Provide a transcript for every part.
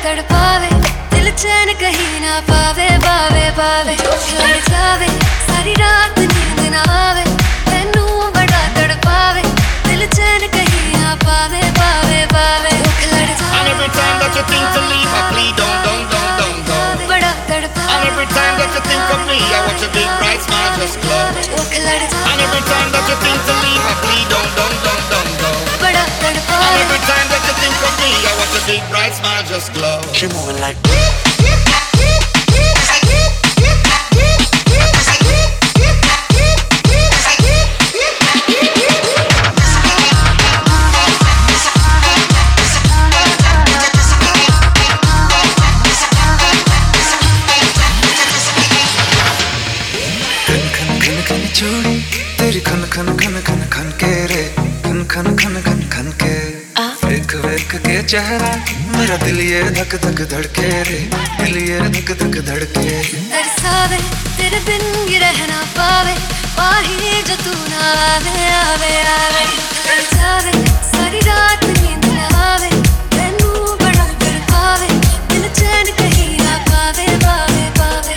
तड़पावे, दिल चैन कहीं ना पावे, पावे पावे लड़ जावे, सारी रात नींद ना आवे, मैनू बड़ा तड़पावे, दिल चैन कहीं ना पावे, पावे पावे लड़ जावे। And every time that you think to leave, I plead, don't go. बड़ा तड़पावे। And every time that you think of me, I watch a big bright smile just glow. लड़ जावे। And every time that you think to leave, I plead, don't go. बड़ा तड़पावे। And every time that you think of me, I watch a big bright smile just glow. She moving like चूड़ी तेरी खन खन खन खन खन के रे, खन खन खन खन खन के वेख वेख के चेहरा मेरा दिल ये धक धक धड़के रे, दिल ये धक धक धड़के। तरसावे तेरे बिन ये रह ना पावे, पाही जो तू ना आवे आवे आवे तरसावे, सारी रात नींद ना आवे, मैनू बड़ा तड़पावे, दिल चैन कहीं ना पावे, पावे पावे।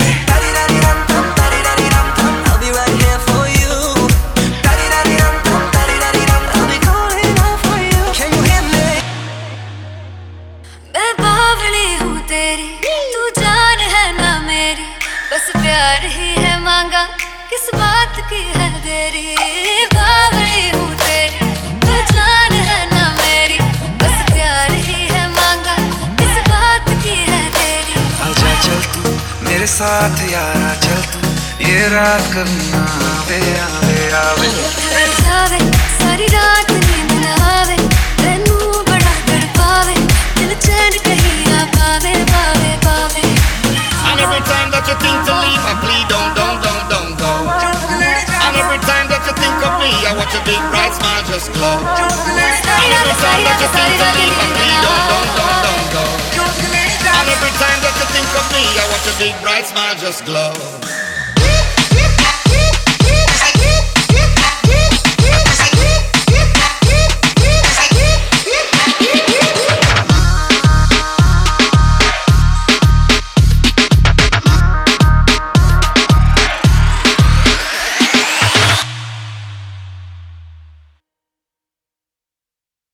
मैं बावली हूँ तेरी, तू जान है ना मेरी, बस प्यार ही है मांगा, किस बात की है देरी। बावली हूँ तेरी, तू जान है ना मेरी, बस प्यार ही है मांगा, किस बात की है देरी। आजा चल तू मेरे साथ यारा, चल तू ये रात कभी ना आवे आवे आवे। तरसावे सारी रात नींद ना आवे, मैनू बड़ा तड़पावे, दिल चैन कहीं ना पावे, पावे पावे। And every time that you think to leave, I plead, don't go. And every time that you think of me, I watch a big bright smile just glow. And every time that you think to leave, I plead, don't go. And every time that you think of me, I watch a big bright smile just glow.